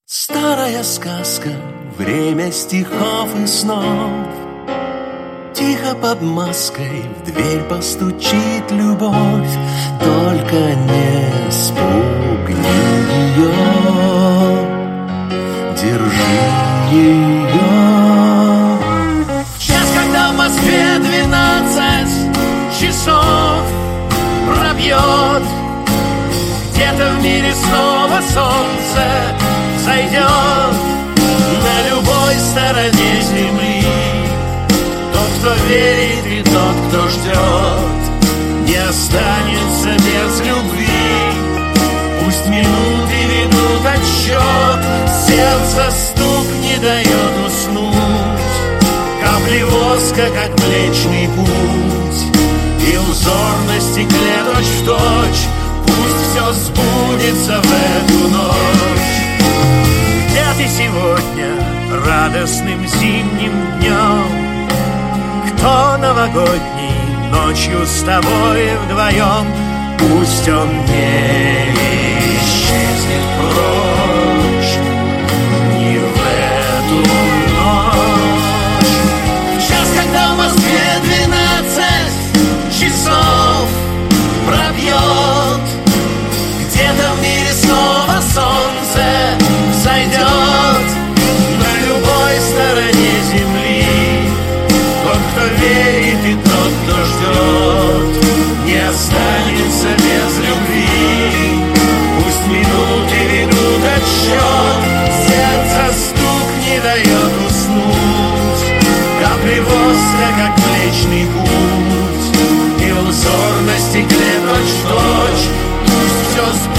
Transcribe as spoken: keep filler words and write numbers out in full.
Старая сказка, время стихов и снов. Тихо под маской в дверь постучит любовь. Только не спугни ее, держи ее. В час, когда в Москве двенадцать часов пробьет, где-то в мире снова солнце зайдет. На любой стороне земли тот, кто верит, и тот, кто ждет, не останется без любви. Пусть минуты ведут отсчет, сердце стук не дает уснуть. Капли воска, как Млечный Путь, и узор на стекле точь-в-точь. Пусть все сбудется в эту ночь. Где ты сегодня радостным зимним днем? Кто новогодней ночью с тобой вдвоем? Пусть он не исчезнет прочь ни в эту ночь. В час, когда в Москве двенадцать часов пробьет, где-то в мире снова солнце зайдет. На любой стороне земли тот, кто верит, и тот, кто ждет, не останется без любви. Пусть минуты ведут отсчет, сердце стук не дает уснуть. Капли воска, как Млечный Путь, и узор на стекле точь-в-точь. Пусть все сбудется